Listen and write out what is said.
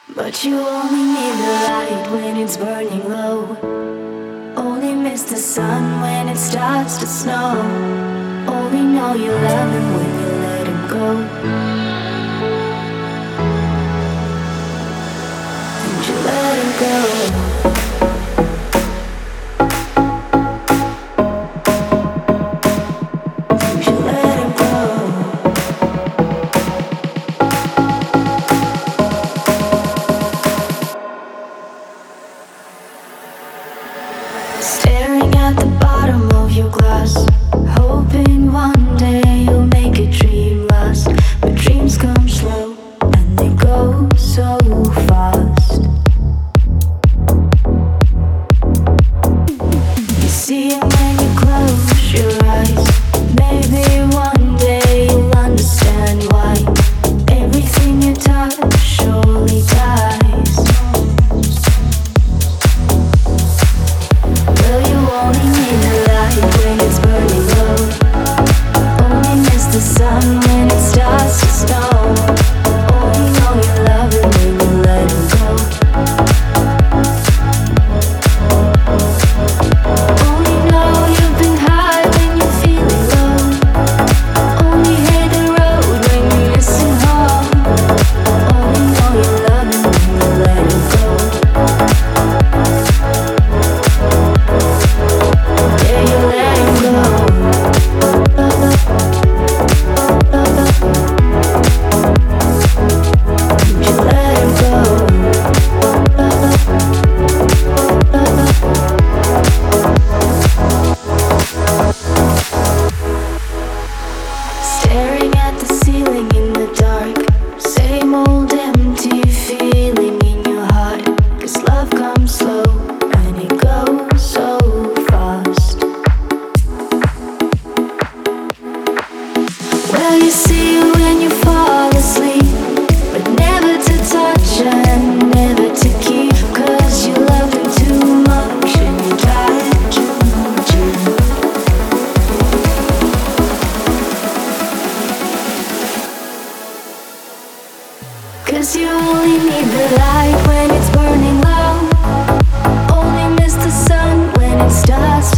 But you only need the light when it's burning low. Only miss the sun when it starts to snow. Only know you love him when you let him go. And you let him go. Staring at the bottom of your glass, hoping one day you'll make a dream last. But dreams come slow and they go so fast. You see it when you close your eyes. Maybe one day you'll understand why everything you touch surely dies. Only need the light when it's burning low. Only miss the sun when it starts to snow. Only know you love it when you let him go. Only know you've been high when you're feeling low. Only hate the road when you're missing home. Only know you love it when you let him go. Staring at the ceiling in the dark, same old empty feeling in your heart. 'Cause love comes slow and it goes so fast. Well, you see it when you fall asleep, but never to touch and never to keep. 'Cause you love him too much and you tried to do. Cause you only need the light when it's burning low. Only miss the sun when it starts